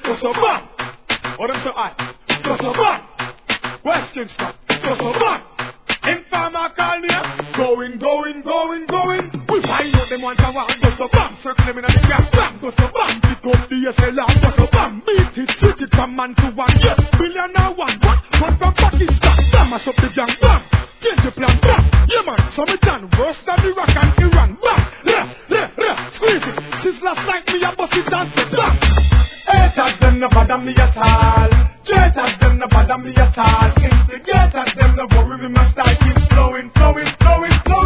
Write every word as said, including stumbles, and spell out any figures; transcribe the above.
Go so bang. Or them so high. Go so bang. West Kingston. Go so bang. Informer call me. Going, going, going, going. We find out them want to walk. Go so bang. Circle them in a big bang. Go so bang. Pick up the S L R. Go so bang. Beat it, trick it from man to one. Yes, billion now one. What? One from Pakistan. Bam, mash up the jam. Bam. Change the plan. Bam. Yeah man, so me done. Worse than Iraq and Iran. Bam. Yeah, yeah, yeah. Squeeze it. Since last night me a bust it and say bam. Haters them no bother me at all. Traitors them no bother me at all. Instigators them no worry me. My style keeps flowing, flowing, flowing, flowing.